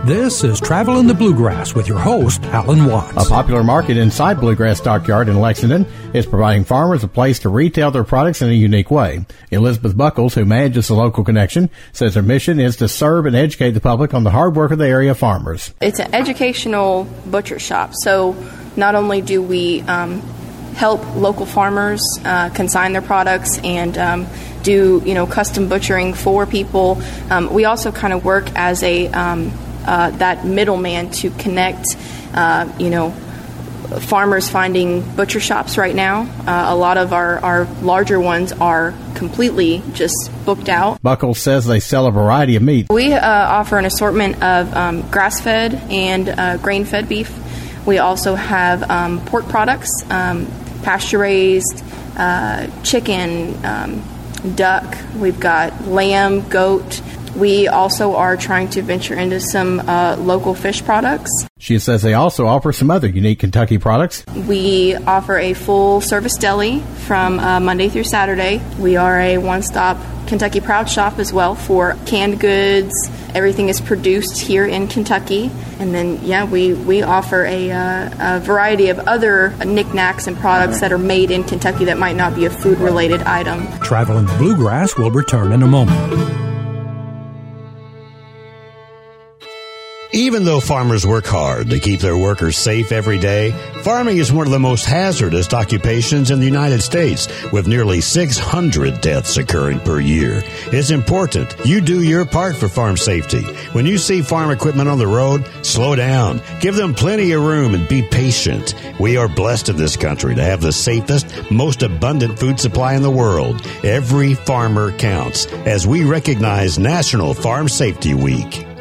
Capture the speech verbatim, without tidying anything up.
This is Travel in the Bluegrass with your host, Alan Watts. A popular market inside Bluegrass Stockyard in Lexington is providing farmers a place to retail their products in a unique way. Elizabeth Buckles, who manages the local connection, says her mission is to serve and educate the public on the hard work of the area farmers. It's an educational butcher shop, so not only do we um, help local farmers uh, consign their products and um, do you know custom butchering for people, um, we also kind of work as a um, uh, that middleman to connect uh, you know farmers finding butcher shops right now. Uh, a lot of our, our larger ones are completely just booked out. Buckles says they sell a variety of meat. We uh, offer an assortment of um, grass-fed and uh, grain-fed beef. We also have um, pork products, um, pasture-raised, uh, chicken, um, duck. We've got lamb, goat. We also are trying to venture into some uh, local fish products. She says they also offer some other unique Kentucky products. We offer a full-service deli from uh, Monday through Saturday. We are a one-stop Kentucky Proud Shop as well for canned goods. Everything is produced here in Kentucky. And then, yeah, we, we offer a, uh, a variety of other knickknacks and products that are made in Kentucky that might not be a food-related item. Travel in the Bluegrass will return in a moment. Even though farmers work hard to keep their workers safe every day, farming is one of the most hazardous occupations in the United States, with nearly six hundred deaths occurring per year. It's important you do your part for farm safety. When you see farm equipment on the road, slow down. Give them plenty of room and be patient. We are blessed in this country to have the safest, most abundant food supply in the world. Every farmer counts as we recognize National Farm Safety Week.